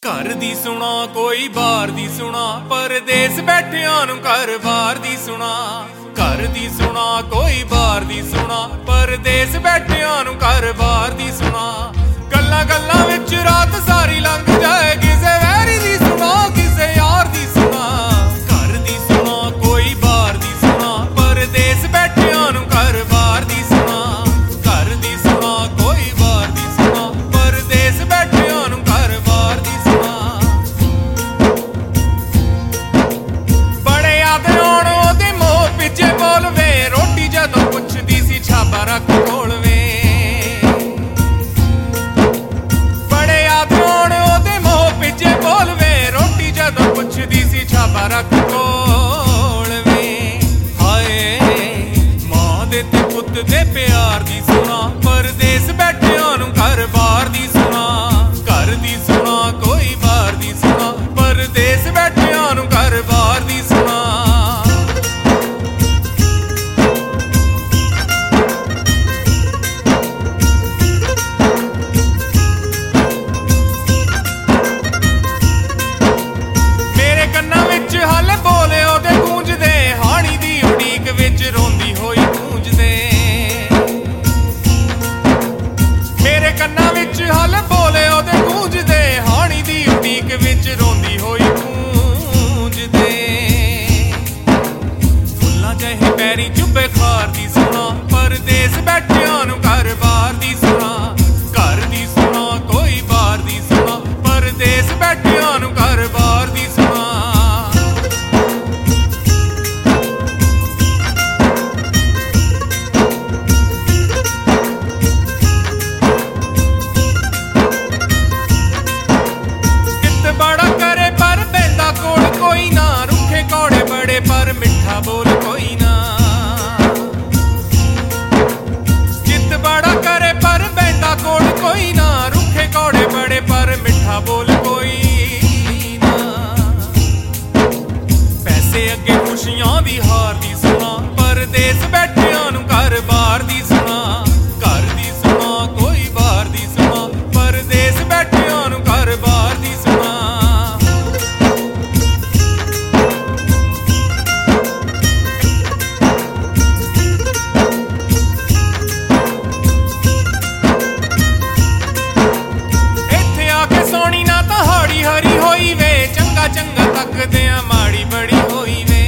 घर दी सुना कोई बाहर दी सुना, परदेस बैठियां नूं घर बाहर दी सुना। घर दी सुना कोई बाहर दी सुना, परदेस बैठियां नूं घर बाहर दी सुना। गल्लां गल्लां विच रात सारी लंघ जाए, किसे वैरी दी सुना किसे यार दी सुना। घर दी सुना कोई बाहर दी सुना, परदेस बैठियां नूं घर बाहर दी सुना। घर दी सुना कोई बाहर दी सुना, परदेस बैठियां नूं घर बाहर दी सुना। बड़े याद आउण ओहदे मोह पिछे बोलवे, रोटी जदों पुछदी सी छाबा रख कोल वे। बड़े याद आउण ओहदे मोह पिछे बोलवे, रोटी जदों पुछदी सी छाबा रख कोल वे। हाय मां दे ते पुत्त दे प्यार दी सुना, परदेस बैठियां नूं घर बाहर दी सुना। घर दी सुना कोई बाहर दी सुना, परदेस बैठियां नूं घर बाहर दी सुना। मेरे कन्नां विच हाले बोले ओहदे गूंजदे, हाणी दी उड़ीक विच रोंदी होई गूंजदे। मेरे कन्नां विच हाले बोले ओहदे गूंजदे, हाणी दी उड़ीक विच रोंदी होई गूंजदे। फुल्लां जहे पैरी चुब्बे खार दी सुना, परदेस बैठियां नूं घर बाहर दी सुना। घर दी सुना कोई बाहर दी सुना, परदेस बैठियां नूं घर बाहर दी सुना। कित बड़ा करे पर बैंदा कोल कोई ना, रुखे कौड़े बड़े पर मिठा बोल कोई ना। चित बड़ा करे पर बैंदा कोल कोई ना, रुखे कौड़े बड़े पर मिठा बोल कोई ना। पैसे अगे खुशियां दी हार दी सुना, परदेस बैठियां नूं घर बाहर दी सुना। घर दी सुना कोई बाहर दी सुना, परदेस बैठियां नूं घर बाहर दी सुना। ਇੱਥੇ ਆ ਕੇ ਸੋਹਣੀ ਨਾ ਤਾਂ ਹਾੜੀ ਹਰੀ ਹੋਈ ਵੇ, ਚੰਗਾ ਚੰਗਾ ਤੱਕਦਿਆਂ ਮਾੜੀ ਬੜੀ ਹੋਈ ਵੇ।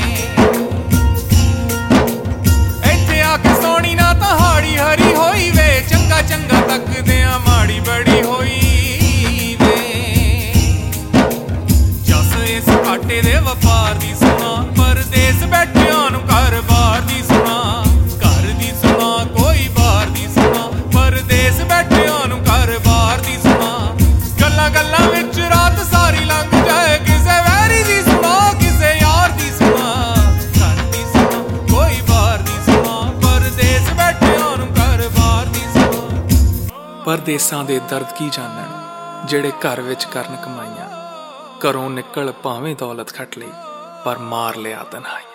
ਇੱਥੇ ਆ ਕੇ ਸੋਹਣੀ ਨਾ ਤਾਂ ਹਾੜੀ ਹਰੀ ਹੋਈ ਵੇ, ਚੰਗਾ ਚੰਗਾ ਤੱਕਦਿਆਂ ਮਾੜੀ ਬੜੀ ਹੋਈ ਵੇ। ਜਸ ਇਸ ਘਾਟੇ ਦੇ ਵਪਾਰ ਦੀ ਸੁਣਾ, ਪਰਦੇਸ ਬੈਠਿਆਂ ਨੂੰ ਘਰ ਬਾਹਰ ਦੀ ਸੁਣਾ। ਘਰ ਦੀ ਸੁਣਾ ਕੋਈ ਬਾਹਰ ਦੀ ਸੁਣਾ, ਪਰਦੇਸ ਬੈਠਿਆਂ ਨੂੰ ਘਰ ਬਾਹਰ ਦੀ ਸੁਣਾ। ਗੱਲਾਂ ਗੱਲਾਂ ਵਿੱਚ ਰਾਤ ਸਾਰੀ ਲੰਘ ਜਾਏ, ਕਿਸੇ ਵੈਰੀ ਦੀ ਸੁਣਾ ਕਿਸੇ ਯਾਰ ਦੀ ਸੁਣਾ। ਘਰ ਦੀ ਸੁਣਾ ਕੋਈ ਬਾਹਰ ਦੀ ਸੁਣਾ, ਪਰਦੇਸ ਬੈਠਿਆਂ ਨੂੰ ਘਰ ਬਾਹਰ ਦੀ ਸੁਣਾ। ਪਰਦੇਸਾਂ ਦੇ ਦਰਦ ਕੀ ਜਾਣਨ, ਜਿਹੜੇ ਘਰ ਵਿੱਚ ਕਰਨ ਕਮਾਈਆਂ। ਘਰੋਂ ਨਿਕਲ ਭਾਵੇਂ ਦੌਲਤ ਖੱਟ ਲਈ, ਪਰ ਮਾਰ ਲਿਆ ਤਨਹਾਈ।